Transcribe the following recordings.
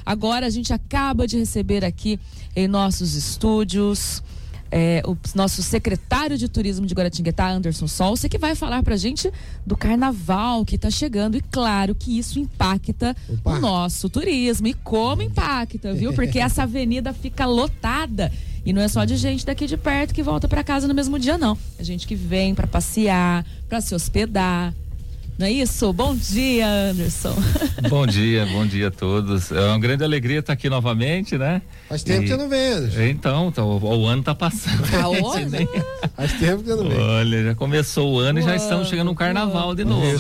Agora a gente acaba de receber aqui em nossos estúdios o nosso secretário de Turismo de Guaratinguetá, Anderson Solce, que vai falar pra gente do carnaval que tá chegando, e claro que isso impacta o nosso turismo. E como impacta, viu? Porque essa avenida fica lotada. E não é só de gente daqui de perto que volta pra casa no mesmo dia, não. É gente que vem pra passear, pra se hospedar. Não é isso? Bom dia, Anderson. Bom dia a todos. É uma grande alegria estar aqui novamente, né? Faz tempo que eu não vejo. Então, o ano tá passando. Faz tempo que eu não vejo. Olha, já começou o ano e já estamos chegando no carnaval de novo.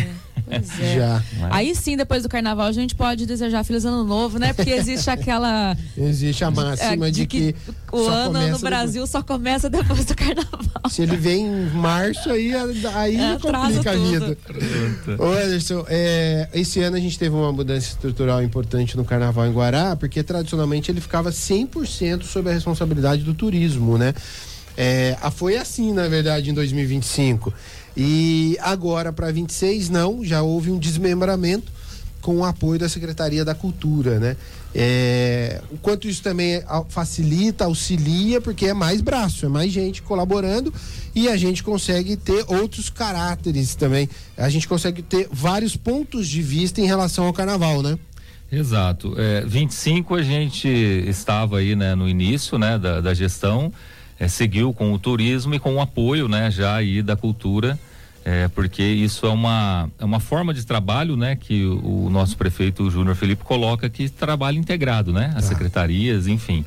Já. Aí sim, depois do carnaval, a gente pode desejar feliz ano novo, né? Porque existe aquela... Existe a máxima de que o ano no Brasil só começa depois do carnaval. Se ele vem em março, aí complica a vida. Ô Anderson, esse ano a gente teve uma mudança estrutural importante no carnaval em Guará, porque tradicionalmente ele ficava 100% sob a responsabilidade do turismo, né? Foi assim, na verdade, em 2025. E agora, para 26, não, já houve um desmembramento com o apoio da Secretaria da Cultura, né? O quanto isso também facilita, auxilia, porque é mais braço, é mais gente colaborando, e a gente consegue ter outros caráteres também. A gente consegue ter vários pontos de vista em relação ao carnaval, né? Exato. 25 a gente estava aí, né, no início, né, da gestão. Seguiu com o turismo e com o apoio, né, já aí da cultura, porque isso é uma forma de trabalho, né, que o nosso prefeito Júnior Felipe coloca, que trabalho integrado, né, as secretarias, enfim.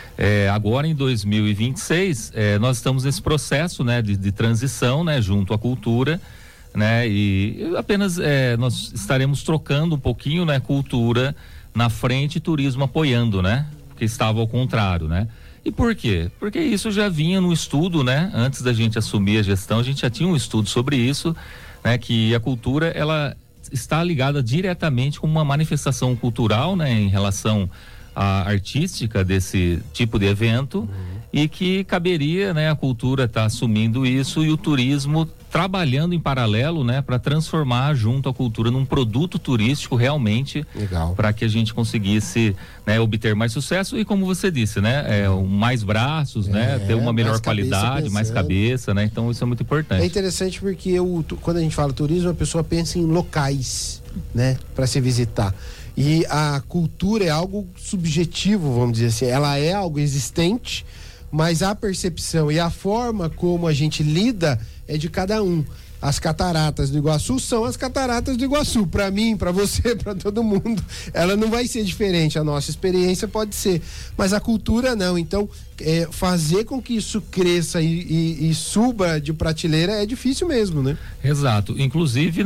Agora em 2026, nós estamos nesse processo, né, de transição, né, junto à cultura, né, e apenas nós estaremos trocando um pouquinho, né, cultura na frente e turismo apoiando, né, porque estava ao contrário, né. E por quê? Porque isso já vinha no estudo, né? Antes da gente assumir a gestão, a gente já tinha um estudo sobre isso, né? Que a cultura, ela está ligada diretamente com uma manifestação cultural, né? Em relação à artística desse tipo de evento, e que caberia, né? A cultura estar assumindo isso e o turismo trabalhando em paralelo, né, para transformar junto à cultura num produto turístico realmente, para que a gente conseguisse, né, obter mais sucesso e, como você disse, né, mais braços, né, ter uma melhor qualidade, mais cabeça, né, então isso é muito importante. É interessante porque quando a gente fala turismo, a pessoa pensa em locais, né, para se visitar. E a cultura é algo subjetivo, vamos dizer assim, ela é algo existente, mas a percepção e a forma como a gente lida é de cada um. As cataratas do Iguaçu são as cataratas do Iguaçu. Para mim, para você, para todo mundo, ela não vai ser diferente. A nossa experiência pode ser, mas a cultura não. Então, fazer com que isso cresça e suba de prateleira é difícil mesmo, né? Exato. Inclusive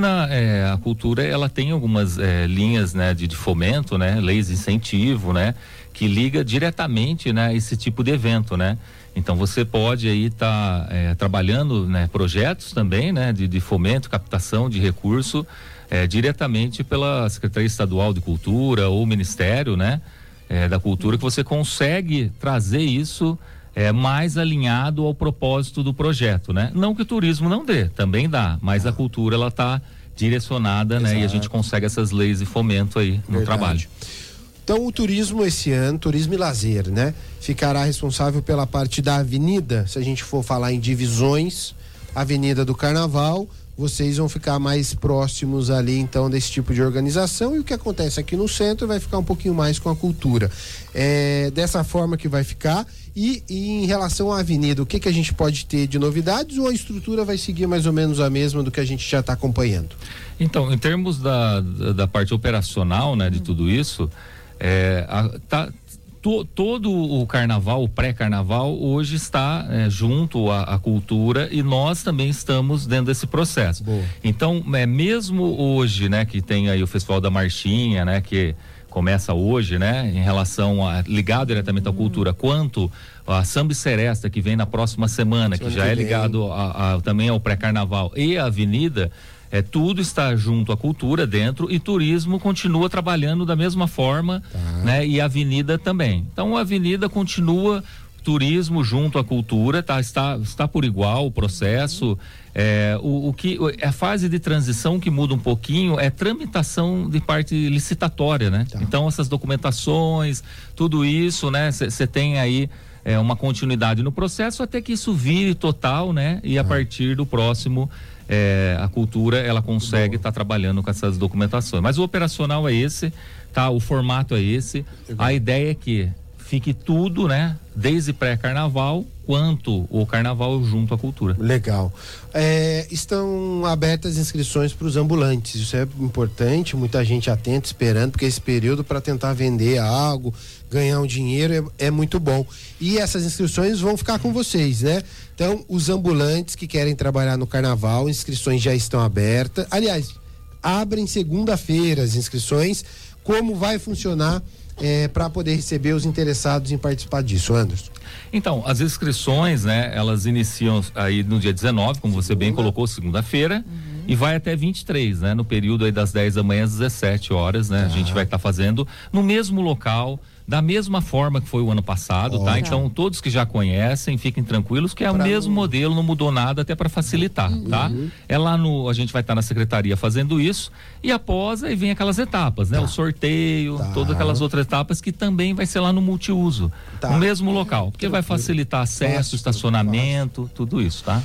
a cultura, ela tem algumas linhas, né, de fomento, né, leis de incentivo, né, que liga diretamente, né, esse tipo de evento, né? Então você pode aí estar trabalhando, né, projetos também, né, de fomento, captação de recurso diretamente pela Secretaria Estadual de Cultura ou Ministério, né, da Cultura, que você consegue trazer isso mais alinhado ao propósito do projeto, né? Não que o turismo não dê, também dá, mas a cultura ela está direcionada, né, e a gente consegue essas leis de fomento aí no trabalho. Então o turismo esse ano, turismo e lazer, né? Ficará responsável pela parte da avenida, se a gente for falar em divisões, Avenida do Carnaval, vocês vão ficar mais próximos ali então desse tipo de organização, e o que acontece aqui no centro vai ficar um pouquinho mais com a cultura. Dessa forma que vai ficar. E em relação à avenida, o que a gente pode ter de novidades, ou a estrutura vai seguir mais ou menos a mesma do que a gente já está acompanhando? Então, em termos da parte operacional, né, de tudo isso, todo o carnaval, o pré-carnaval, hoje está junto à cultura, e nós também estamos dentro desse processo. Boa. Então, mesmo hoje, né, que tem aí o Festival da Marchinha, né, que começa hoje, né, em relação ligado diretamente à cultura, quanto a Samba e Seresta, que vem na próxima semana, que já é ligado também ao pré-carnaval, e a avenida, tudo está junto à cultura dentro, e turismo continua trabalhando da mesma forma, né? E a avenida também. Então a avenida continua turismo junto à cultura, está por igual o processo. A fase de transição que muda um pouquinho é tramitação de parte licitatória, né? Tá. Então essas documentações, tudo isso, né? Você tem aí uma continuidade no processo até que isso vire total, né? E a partir do próximo a cultura ela consegue estar trabalhando com essas documentações. Mas o operacional é esse, tá? O formato é esse. A ideia é que fique tudo, né? Desde pré-carnaval quanto o carnaval junto à cultura. Legal. Estão abertas inscrições para os ambulantes, isso é importante, muita gente atenta, esperando, porque esse período para tentar vender algo, ganhar um dinheiro é muito bom. E essas inscrições vão ficar com vocês, né? Então, os ambulantes que querem trabalhar no carnaval, inscrições já estão abertas. Aliás, abrem segunda-feira as inscrições. Como vai funcionar para poder receber os interessados em participar disso, Anderson? Então, as inscrições, né, elas iniciam aí no dia 19, como você bem colocou, segunda-feira, e vai até 23, né, no período aí das 10 da manhã às 17 horas, né, a gente vai estar fazendo no mesmo local, da mesma forma que foi o ano passado, tá? Então, todos que já conhecem, fiquem tranquilos que é o mesmo modelo, não mudou nada, até para facilitar, tá? A gente vai estar na secretaria fazendo isso, e após aí vem aquelas etapas, né? O sorteio, todas aquelas outras etapas que também vai ser lá no multiuso, no mesmo local, porque vai facilitar acesso, estacionamento, tudo isso, tá?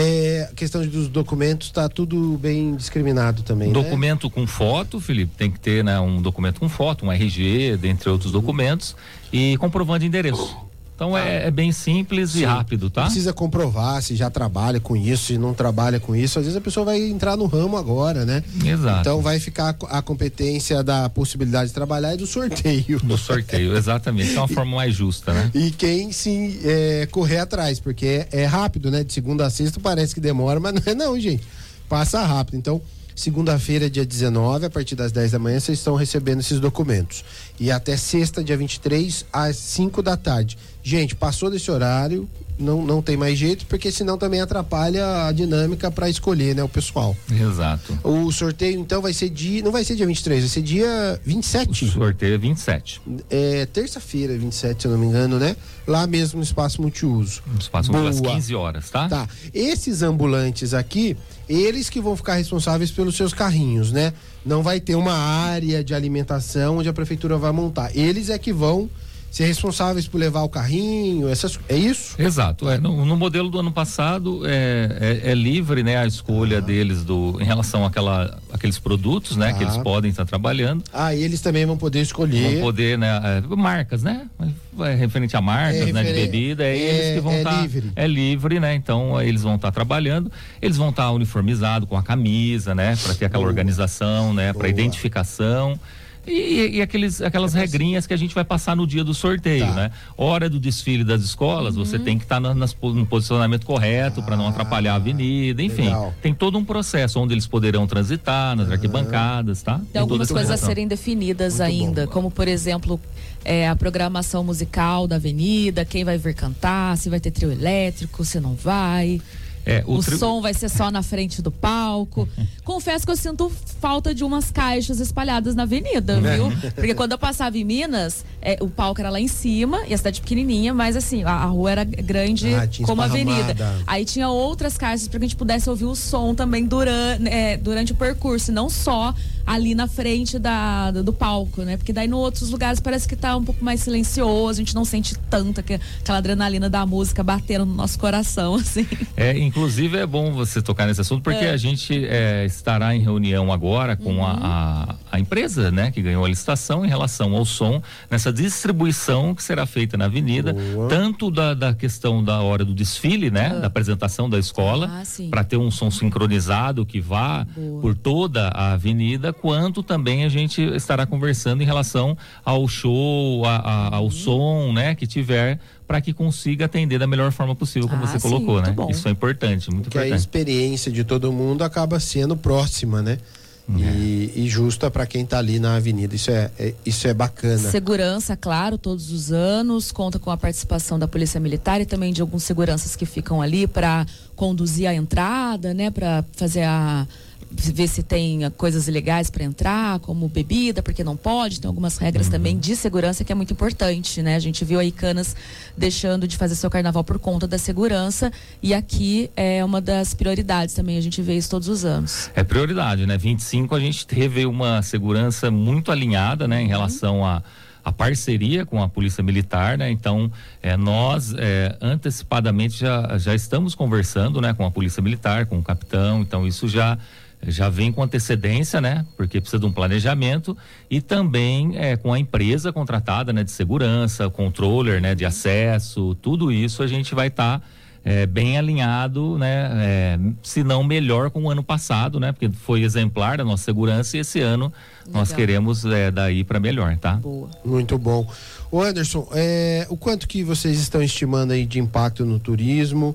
A questão dos documentos está tudo bem discriminado também, documento, né? Com foto, Felipe, tem que ter, né, um documento com foto, um RG, dentre outros documentos, e comprovando endereço. Então é bem simples e rápido, tá? Não precisa comprovar se já trabalha com isso, se não trabalha com isso. Às vezes a pessoa vai entrar no ramo agora, né? Exato. Então vai ficar a competência da possibilidade de trabalhar e do sorteio. Do sorteio, exatamente. É uma forma mais justa, né? E quem sim correr atrás, porque é rápido, né? De segunda a sexta parece que demora, mas não é não, gente. Passa rápido. Então, segunda-feira, dia 19, a partir das 10 da manhã, vocês estão recebendo esses documentos. E até sexta, dia 23, às 5 da tarde. Gente, passou desse horário, não tem mais jeito, porque senão também atrapalha a dinâmica para escolher, né, o pessoal. Exato. O sorteio, então, vai ser não vai ser dia 23, vai ser dia 27. O sorteio é 27. Terça-feira, 27, se eu não me engano, né? Lá mesmo no Espaço Multiuso. No Espaço Multiuso, às 15 horas, tá? Tá. Esses ambulantes aqui, eles que vão ficar responsáveis pelos seus carrinhos, né? Não vai ter uma área de alimentação onde a prefeitura vai montar. Eles é que vão ser responsáveis por levar o carrinho, é isso? Exato. No modelo do ano passado é livre, né, a escolha deles em relação àqueles produtos, né, que eles podem estar trabalhando. E eles também vão poder escolher. Vão poder, né, marcas, né? Referente a marcas, né, de bebida, eles que vão estar. Livre. É livre, né? Então eles vão estar trabalhando, eles vão estar uniformizados com a camisa, né, para ter aquela organização, né, para identificação. E aquelas regrinhas que a gente vai passar no dia do sorteio, né? Hora do desfile das escolas, você tem que estar no posicionamento correto para não atrapalhar a avenida, enfim. Legal. Tem todo um processo onde eles poderão transitar, nas arquibancadas, tá? Tem algumas coisas a serem definidas ainda, como por exemplo, a programação musical da avenida, quem vai vir cantar, se vai ter trio elétrico, se não vai. O som vai ser só na frente do palco. Confesso que eu sinto falta de umas caixas espalhadas na avenida, viu? Porque quando eu passava em Minas, o palco era lá em cima e a cidade pequenininha, mas assim, a rua era grande como a avenida. Aí tinha outras caixas para que a gente pudesse ouvir o som também durante o percurso, não só ali na frente do palco, né? Porque daí em outros lugares parece que tá um pouco mais silencioso, a gente não sente tanto aquela adrenalina da música batendo no nosso coração, assim. Inclusive é bom você tocar nesse assunto, porque a gente estará em reunião agora com a empresa, né, que ganhou a licitação em relação ao som, nessa distribuição que será feita na avenida, tanto da questão da hora do desfile, né, da apresentação da escola, para ter um som sincronizado que vá por toda a avenida, quanto também a gente estará conversando em relação ao show, ao som, né, que tiver, para que consiga atender da melhor forma possível, como você colocou, né? Bom. Isso é importante, muito importante. Porque a experiência de todo mundo acaba sendo próxima, né? E justa para quem está ali na avenida. Isso é bacana. Segurança, claro, todos os anos, conta com a participação da Polícia Militar e também de alguns seguranças que ficam ali para conduzir a entrada, né? Para fazer ver se tem coisas ilegais para entrar, como bebida, porque não pode, tem algumas regras também de segurança que é muito importante, né? A gente viu aí Canas deixando de fazer seu carnaval por conta da segurança, e aqui é uma das prioridades também, a gente vê isso todos os anos. É prioridade, né? 25 a gente teve uma segurança muito alinhada, né? Em relação a parceria com a Polícia Militar, né? Então, nós antecipadamente já estamos conversando, né? Com a Polícia Militar, com o capitão, então isso já vem com antecedência, né? Porque precisa de um planejamento, e também com a empresa contratada, né? De segurança, controller, né? De acesso, tudo isso a gente vai estar bem alinhado, né? Se não melhor com o ano passado, né? Porque foi exemplar da nossa segurança, e esse ano nós queremos daí para melhor, tá? Boa. Muito bom. Ô Anderson, o quanto que vocês estão estimando aí de impacto no turismo?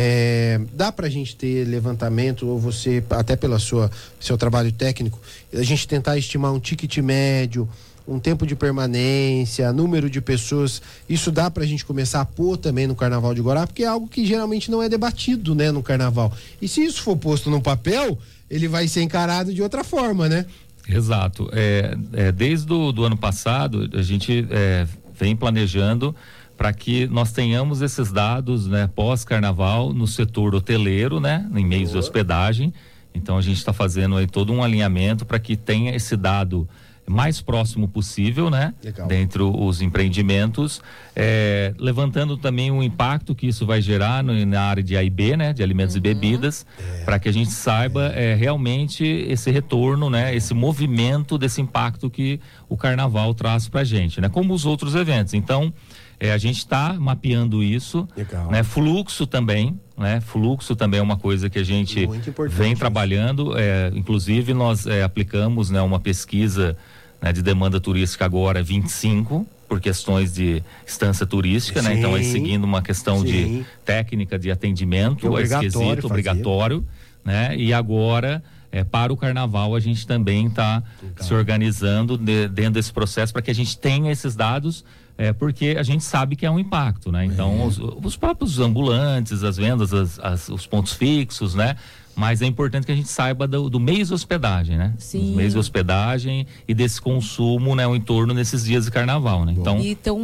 Dá pra gente ter levantamento, ou você, até pelo seu trabalho técnico, a gente tentar estimar um ticket médio, um tempo de permanência, número de pessoas, isso dá pra gente começar a pôr também no Carnaval de Guará, porque é algo que geralmente não é debatido, né, no Carnaval. E se isso for posto no papel, ele vai ser encarado de outra forma, né? Exato. Desde o ano passado, a gente vem planejando para que nós tenhamos esses dados, né, pós-carnaval no setor hoteleiro, né, em meios de hospedagem. Então a gente está fazendo aí todo um alinhamento para que tenha esse dado mais próximo possível, né? Legal. Dentro os empreendimentos, levantando também o impacto que isso vai gerar na área de A e B, né? De alimentos e bebidas, para que a gente saiba realmente esse retorno, né? Esse movimento desse impacto que o carnaval traz pra gente, né? Como os outros eventos. Então, a gente está mapeando isso, né? Fluxo também, né? Fluxo também é uma coisa que a gente vem trabalhando, inclusive nós aplicamos, né, uma pesquisa, né, de demanda turística agora 25, por questões de estância turística, né? Então, seguindo uma questão de técnica de atendimento, esquisito, obrigatório, né? E agora, para o carnaval, a gente também está se organizando dentro desse processo para que a gente tenha esses dados, porque a gente sabe que é um impacto, né? Então, os próprios ambulantes, as vendas, os pontos fixos, né? Mas é importante que a gente saiba do meio de hospedagem, né? Sim. Os meios de hospedagem e desse consumo, né? O entorno nesses dias de carnaval, né? Então,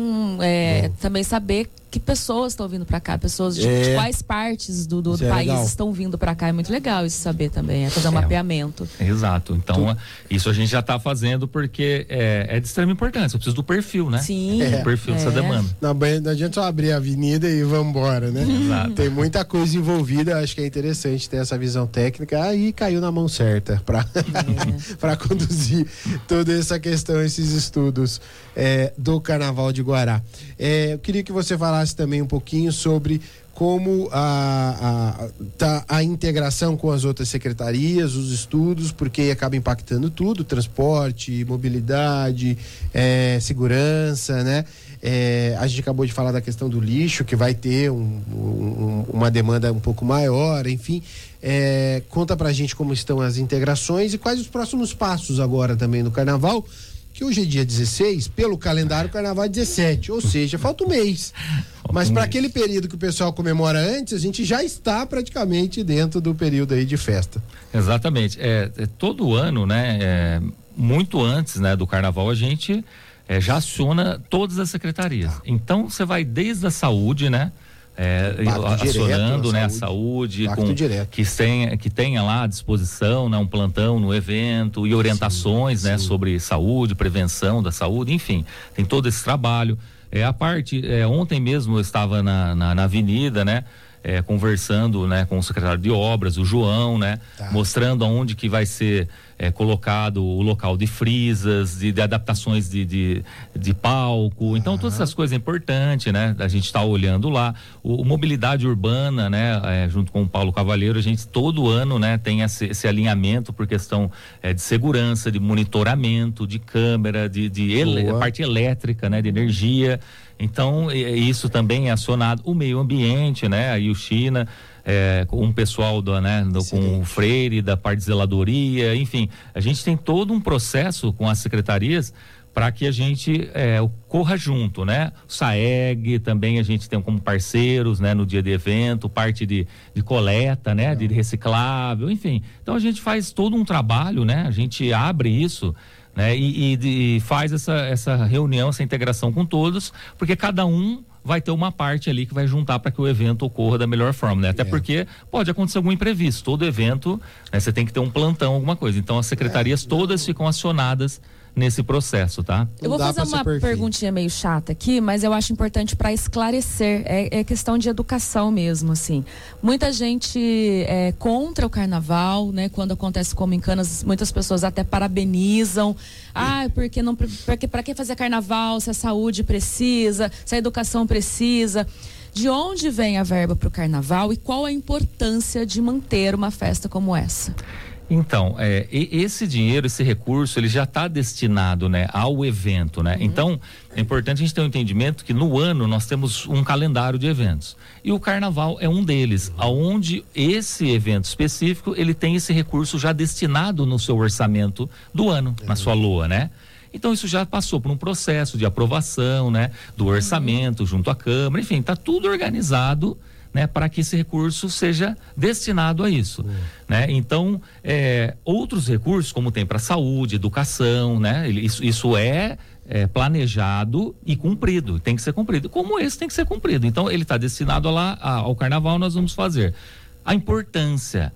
também saber que pessoas estão vindo para cá, pessoas de quais partes do país estão vindo para cá. É muito legal isso saber também, fazer um mapeamento. Exato. Então, isso a gente já está fazendo porque é de extrema importância. Eu preciso do perfil, né? Sim. O perfil dessa demanda. Não adianta só abrir a avenida e vamos embora, né? Exato. Tem muita coisa envolvida, acho que é interessante ter essa visão técnica. Aí caiu na mão certa para conduzir toda essa questão, esses estudos do Carnaval de Guará. Eu queria que você falasse também um pouquinho sobre como a integração com as outras secretarias, os estudos, porque acaba impactando tudo, transporte, mobilidade, segurança, né? A gente acabou de falar da questão do lixo, que vai ter uma demanda um pouco maior, enfim. Conta pra gente como estão as integrações e quais os próximos passos agora também no Carnaval, que hoje é dia 16, pelo calendário o Carnaval é 17, ou seja, falta um mês. Mas para aquele período que o pessoal comemora antes, a gente já está praticamente dentro do período aí de festa. Exatamente. Todo ano, né? Muito antes, né, do Carnaval, a gente já aciona todas as secretarias. Então, você vai desde a saúde, né? Acionando, né, a saúde que tenha lá à disposição, né, um plantão no evento e orientações, né, sobre saúde, prevenção da saúde, enfim, tem todo esse trabalho. Ontem mesmo eu estava na avenida, né, conversando, né, com o secretário de obras, o João, né, mostrando aonde que vai ser colocado o local de frisas, de adaptações de palco. Então, todas essas coisas importantes, né? A gente está olhando lá. O mobilidade urbana, né? Junto com o Paulo Cavalheiro, a gente todo ano, né? Tem esse alinhamento por questão de segurança, de monitoramento, de câmera, parte elétrica, né? De energia. Então, isso também é acionado. O meio ambiente, né? Aí o China, com o pessoal com o Freire, da parte de zeladoria, enfim, a gente tem todo um processo com as secretarias para que a gente corra junto, né? O SAEG também a gente tem como parceiros, né? No dia de evento, parte de coleta, né? De reciclável, enfim. Então a gente faz todo um trabalho, né? A gente abre isso, né? E faz essa reunião, essa integração com todos, porque cada um vai ter uma parte ali que vai juntar para que o evento ocorra da melhor forma, né? Até porque pode acontecer algum imprevisto. Todo evento, né, você tem que ter um plantão, alguma coisa. Então as secretarias todas ficam acionadas nesse processo, tá? Eu vou fazer uma perguntinha meio chata aqui, mas eu acho importante para esclarecer. É questão de educação mesmo, assim. Muita gente é contra o carnaval, né? Quando acontece como em Canas, muitas pessoas até parabenizam. Porque para que fazer carnaval se a saúde precisa, se a educação precisa? De onde vem a verba para o carnaval e qual a importância de manter uma festa como essa? Então, esse dinheiro, esse recurso, ele já está destinado, né, ao evento, né? Então, é importante a gente ter um entendimento que no ano nós temos um calendário de eventos. E o carnaval é um deles, aonde esse evento específico, ele tem esse recurso já destinado no seu orçamento do ano, na sua LOA, né? Então isso já passou por um processo de aprovação, né, do orçamento junto à Câmara, enfim, está tudo organizado, né, para que esse recurso seja destinado a isso, né? Então, outros recursos, como tem para saúde, educação, né? Isso é planejado e cumprido, tem que ser cumprido, como esse tem que ser cumprido. Então, ele está destinado ao carnaval, nós vamos fazer. A importância,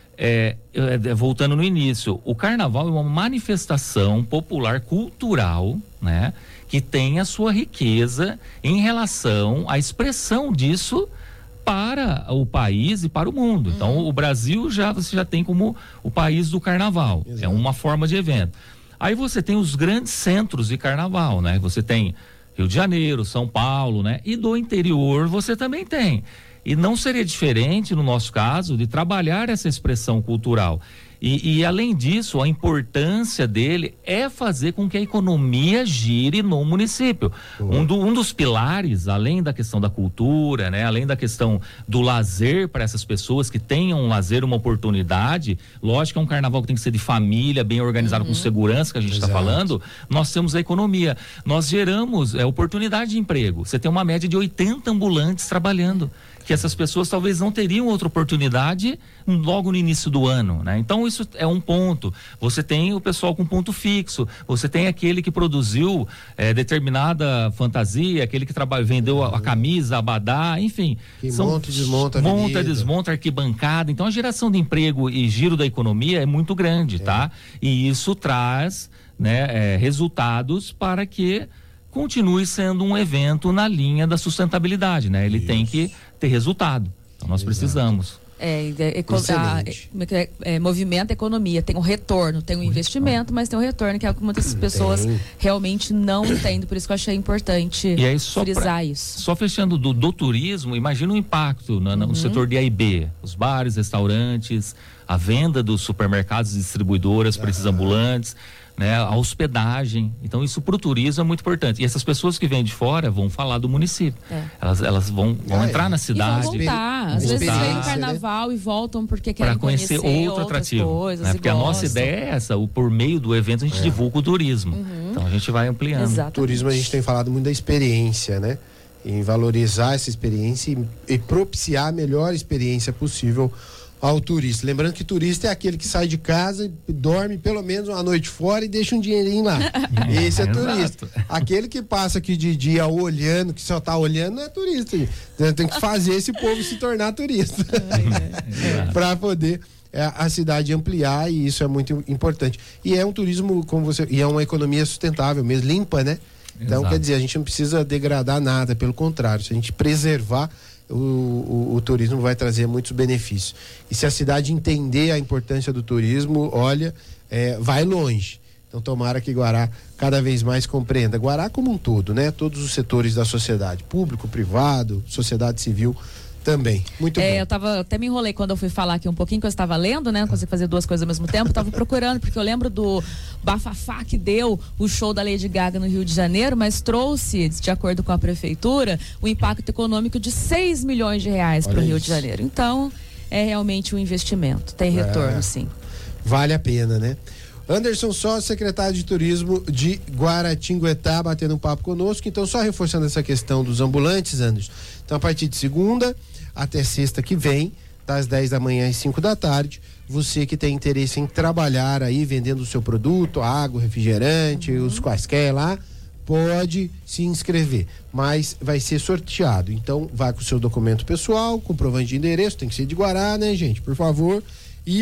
voltando no início, o carnaval é uma manifestação popular cultural, né? Que tem a sua riqueza em relação à expressão disso para o país e para o mundo. Então, o Brasil você já tem como o país do carnaval. Exato. É uma forma de evento. Aí você tem os grandes centros de carnaval, né? Você tem Rio de Janeiro, São Paulo, né? E do interior você também tem. E não seria diferente, no nosso caso, de trabalhar essa expressão cultural. E além disso, a importância dele é fazer com que a economia gire no município. Um dos pilares, além da questão da cultura, né, além da questão do lazer para essas pessoas que tenham um lazer, uma oportunidade, lógico que é um carnaval que tem que ser de família, bem organizado, com segurança, que a gente está falando, nós temos a economia. Nós geramos oportunidade de emprego. Você tem uma média de 80 ambulantes trabalhando, que essas pessoas talvez não teriam outra oportunidade logo no início do ano, né? Então isso é um ponto. Você tem o pessoal com ponto fixo, você tem aquele que produziu determinada fantasia, aquele que vendeu a camisa, a abadá, enfim. Que desmonta arquibancada. Então a geração de emprego e giro da economia é muito grande, tá? E isso traz, né, resultados para que continue sendo um evento na linha da sustentabilidade, né? Ele tem que ter resultado. Então nós precisamos. Movimento economia, tem um retorno, tem um investimento, mas tem um retorno que é o que muitas pessoas realmente não entendem, por isso que eu achei importante frisar isso. Só fechando do turismo, imagina o impacto no setor de A&B, os bares, restaurantes, a venda dos supermercados e distribuidoras para esses ambulantes, né, a hospedagem. Então isso para o turismo é muito importante. E essas pessoas que vêm de fora vão falar do município. Elas vão entrar na cidade. E vão voltar. Às vezes vêm no carnaval e voltam porque querem conhecer outro atrativo, coisas. Né? Porque a nossa ideia é essa, por meio do evento a gente divulga o turismo. Então a gente vai ampliando. Exatamente. O turismo, a gente tem falado muito da experiência, né? Em valorizar essa experiência e propiciar a melhor experiência possível ao turista. Lembrando que turista é aquele que sai de casa e dorme pelo menos uma noite fora e deixa um dinheirinho lá. Esse é turista. Aquele que passa aqui de dia olhando, que só tá olhando, não é turista. Tem que fazer esse povo se tornar turista. Para poder a cidade ampliar, e isso é muito importante. E é um turismo, e é uma economia sustentável mesmo, limpa, né? Então, quer dizer, a gente não precisa degradar nada, pelo contrário, se a gente preservar, o turismo vai trazer muitos benefícios. E se a cidade entender a importância do turismo, olha, vai longe. Então tomara que Guará cada vez mais compreenda. Guará como um todo, né? Todos os setores da sociedade, público, privado, sociedade civil também. Muito bom. Eu até me enrolei quando eu fui falar aqui um pouquinho, que eu estava lendo, né? Não consegui fazer duas coisas ao mesmo tempo, estava procurando, porque eu lembro do bafafá que deu o show da Lady Gaga no Rio de Janeiro, mas trouxe, de acordo com a prefeitura, o impacto econômico de 6 milhões de reais para o Rio de Janeiro. Então, é realmente um investimento, tem retorno, sim. Vale a pena, né? Anderson Só, secretário de Turismo de Guaratinguetá, batendo um papo conosco. Então, só reforçando essa questão dos ambulantes, Anderson. Então, a partir de segunda até sexta que vem, das 10 da manhã às 5 da tarde, você que tem interesse em trabalhar aí vendendo o seu produto, água, refrigerante, os quaisquer lá, pode se inscrever, mas vai ser sorteado. Então, vai com o seu documento pessoal, comprovante de endereço, tem que ser de Guará, né, gente? Por favor. E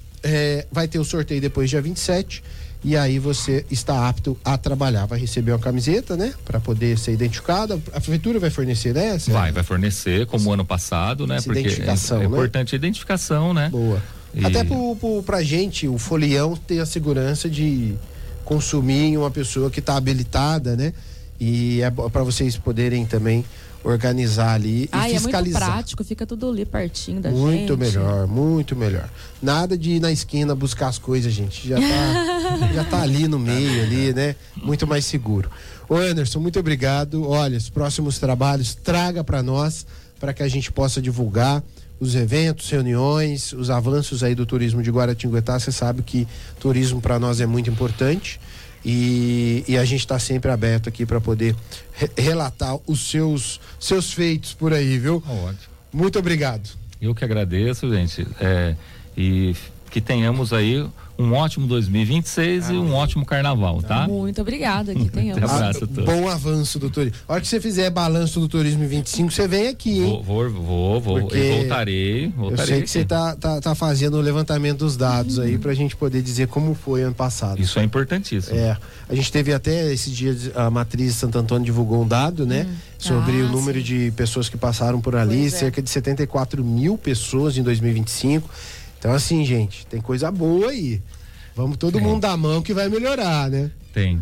vai ter o sorteio depois, dia 27, e aí você está apto a trabalhar. Vai receber uma camiseta, né? Para poder ser identificado. A prefeitura vai fornecer, né? Vai fornecer, como ano passado, né? Essa porque identificação, é importante a identificação, né? Boa. E... Até pra gente, o folião ter a segurança de consumir em uma pessoa que está habilitada, né? E é para vocês poderem também organizar ali e fiscalizar. É muito prático, fica tudo ali pertinho da gente. Muito melhor, muito melhor. Nada de ir na esquina buscar as coisas, gente. Já tá ali no meio, ali, né? Muito mais seguro. Ô Anderson, muito obrigado. Olha, os próximos trabalhos traga para nós, para que a gente possa divulgar os eventos, reuniões, os avanços aí do turismo de Guaratinguetá. Você sabe que turismo para nós é muito importante. E a gente está sempre aberto aqui para poder relatar os seus feitos por aí, viu? Ótimo. Muito obrigado. Eu que agradeço, gente. E que tenhamos aí um ótimo 2026 e um ótimo carnaval, tá? Muito obrigada, que tenhamos. Abraço a todos. Bom avanço do turismo. A hora que você fizer balanço do turismo em 25, você vem aqui, hein? Vou. Voltarei. Eu sei que você tá fazendo o levantamento dos dados aí pra gente poder dizer como foi ano passado. Isso é importantíssimo. A gente teve até esses dias, a Matriz Santo Antônio divulgou um dado, né? Sobre o número de pessoas que passaram por ali, cerca de 74 mil pessoas em 2025. Então, assim, gente, tem coisa boa aí. Vamos todo mundo dar a mão que vai melhorar, né? Tem.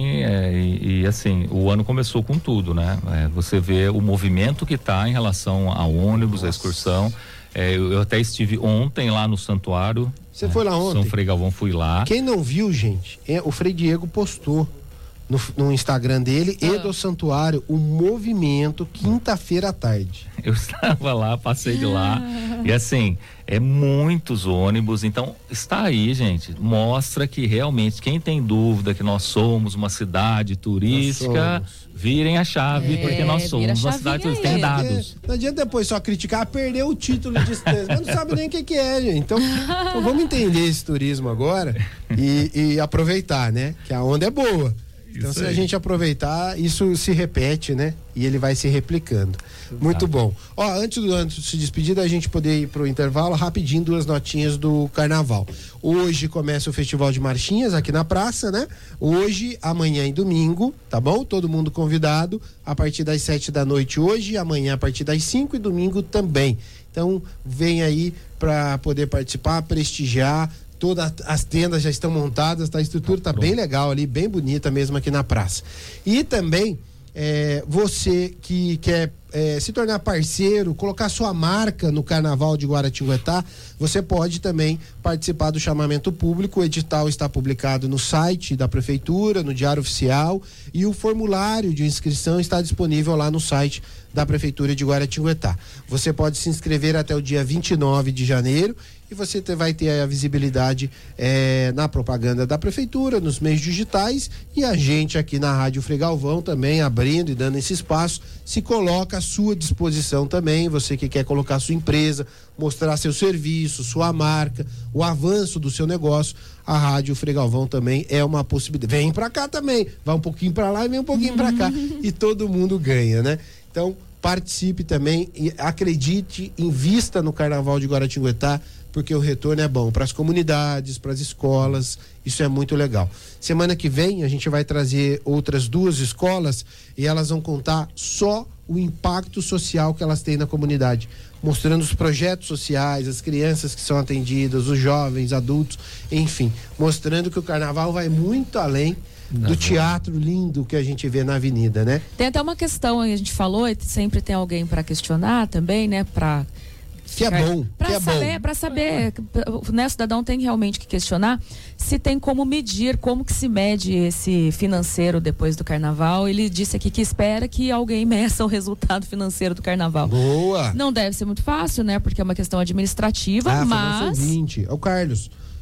E assim, o ano começou com tudo, né? Você vê o movimento que tá em relação a ônibus, a excursão. Eu até estive ontem lá no santuário. Você foi lá ontem? São Frei Galvão, fui lá. Quem não viu, gente, o Frei Diego postou no Instagram dele e do santuário o movimento quinta-feira à tarde. Eu estava lá, passei de lá e assim, muitos ônibus, então está aí, gente, mostra que realmente quem tem dúvida que nós somos uma cidade turística, virem a chave, porque nós somos uma cidade turística, tem dados. Não adianta depois só criticar, perder o título de distância, mas não sabe nem o que é, gente. Então vamos entender esse turismo agora e aproveitar, né? Que a onda é boa. Então, se a gente aproveitar, isso se repete, né? E ele vai se replicando. Muito bom. Antes de se despedir, da gente poder ir pro intervalo, rapidinho, 2 notinhas do carnaval. Hoje começa o Festival de Marchinhas aqui na praça, né? Hoje, amanhã e domingo, tá bom? Todo mundo convidado a partir das 7 da noite hoje, amanhã a partir das 5 e domingo também. Então, vem aí para poder participar, prestigiar. Todas as tendas já estão montadas, a estrutura está bem legal ali, bem bonita mesmo aqui na praça. E também, você que quer se tornar parceiro, colocar sua marca no Carnaval de Guaratinguetá, você pode também participar do chamamento público. O edital está publicado no site da Prefeitura, no Diário Oficial, e o formulário de inscrição está disponível lá no site da Prefeitura de Guaratinguetá. Você pode se inscrever até o dia 29 de janeiro e você vai ter a visibilidade na propaganda da Prefeitura, nos meios digitais, e a gente aqui na Rádio Frei Galvão também abrindo e dando esse espaço, se coloca à sua disposição também, você que quer colocar sua empresa, mostrar seu serviço, sua marca, o avanço do seu negócio. A Rádio Frei Galvão também é uma possibilidade. Vem pra cá também, vai um pouquinho pra lá e vem um pouquinho pra cá, e todo mundo ganha, né? Então, participe também e acredite, invista no Carnaval de Guaratinguetá, porque o retorno é bom para as comunidades, para as escolas, isso é muito legal. Semana que vem a gente vai trazer outras 2 escolas e elas vão contar só o impacto social que elas têm na comunidade, mostrando os projetos sociais, as crianças que são atendidas, os jovens, adultos, enfim, mostrando que o Carnaval vai muito além do teatro lindo que a gente vê na avenida, né? Tem até uma questão, a gente falou, e sempre tem alguém para questionar também, né? Que é bom. Para saber, né, o cidadão tem realmente que questionar se tem como medir, como que se mede esse financeiro depois do Carnaval. Ele disse aqui que espera que alguém meça o resultado financeiro do Carnaval. Boa! Não deve ser muito fácil, né, porque é uma questão administrativa, mas... Foi o 20, é o Carlos.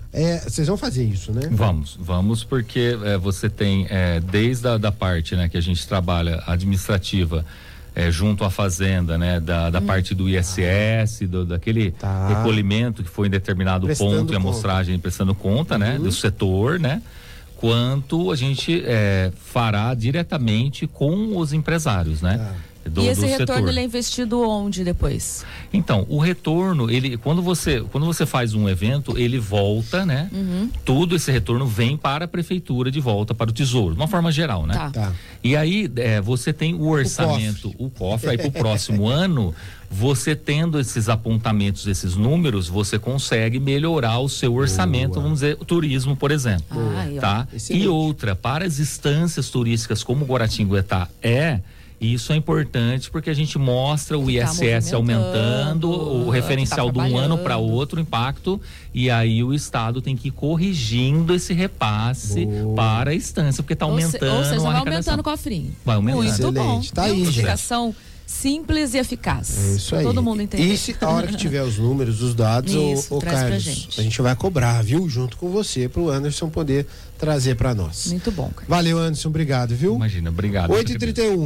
vocês vão fazer isso, né? Vamos porque você tem desde a parte, né, que a gente trabalha administrativa junto à fazenda, né, da parte do ISS, daquele recolhimento que foi em determinado ponto e a amostragem prestando conta, né, do setor, né, quanto a gente fará diretamente com os empresários, né? E esse retorno ele é investido onde depois? Então, o retorno, quando você faz um evento, ele volta, né? Tudo esse retorno vem para a prefeitura de volta para o tesouro, de uma forma geral, né? Tá. E aí você tem o orçamento, o cofre, aí para o próximo ano, você tendo esses apontamentos, esses números, você consegue melhorar o seu orçamento, vamos dizer, o turismo, por exemplo, tá? E outra, para as instâncias turísticas como Guaratinguetá e isso é importante porque a gente mostra o ISS aumentando, o referencial de um ano para outro, o impacto, e aí o Estado tem que ir corrigindo esse repasse para a instância, porque está aumentando. Ou seja, vai aumentando o cofrinho. Vai aumentando. Muito bom. Tá aí, gente. Simples e eficaz. É isso aí. Todo mundo entende. E se a hora que tiver os números, os dados, o Carlos, a gente vai cobrar, viu? Junto com você, pro Anderson poder trazer para nós. Muito bom, Carlos. Valeu, Anderson, obrigado, viu? Imagina, obrigado. 8h31.